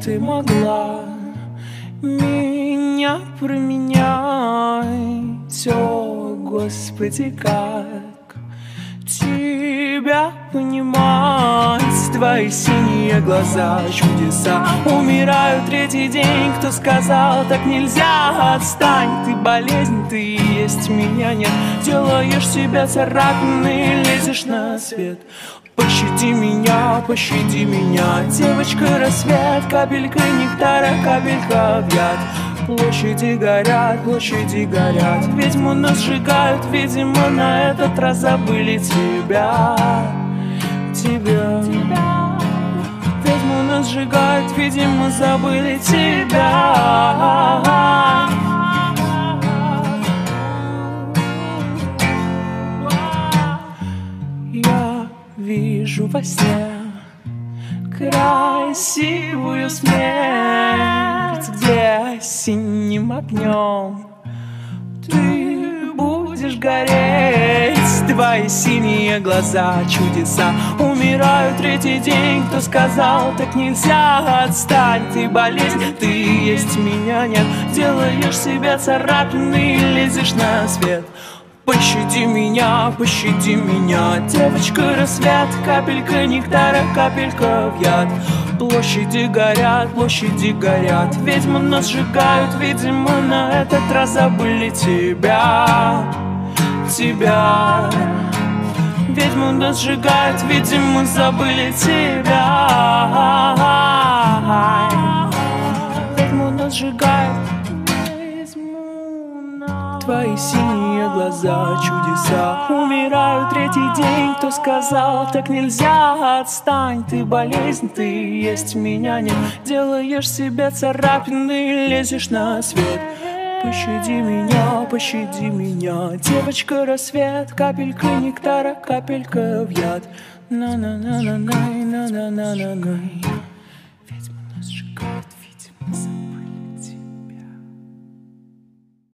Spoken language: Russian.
ты могла меня променять. О, Господи, как тебя понимать? Твои синие глаза, чудеса. Умираю третий день, кто сказал, так нельзя? Отстань, ты болезнь, ты и есть, меня нет. Делаешь себя царапиной, лезешь на свет. Пощади меня, девочка, рассвет. Капелька нектара, капелька в яд. Площади горят, ведьму нас сжигают, видимо, на этот раз забыли тебя. Ведьму нас сжигают, видимо, забыли тебя. Я вижу во сне красивую смерть, где синим огнем ты будешь гореть. Твои синие глаза, чудеса. Умираю третий день, кто сказал, так нельзя? Отстань, ты болезнь, ты есть, меня нет. Делаешь себя царапиной, лезешь на свет. Пощади меня, девочка, рассвет. Капелька нектара, капелька в яд. Площади горят, ведьмы нас сжигают, видимо, на этот раз забыли тебя. Ведьмы нас сжигают, видимо, забыли тебя. Ведьмы нас сжигают. Твои синие глаза, чудеса. Умираю третий день, кто сказал, так нельзя? Отстань, ты болезнь, ты есть, меня нет. Делаешь себя царапиной, лезешь на свет. Пощади меня, девочка, рассвет. Капелька нектара, капелька в яд. На-на-на-на-най, на-на-на-на-най. Ведьма нас сжигает, видимо,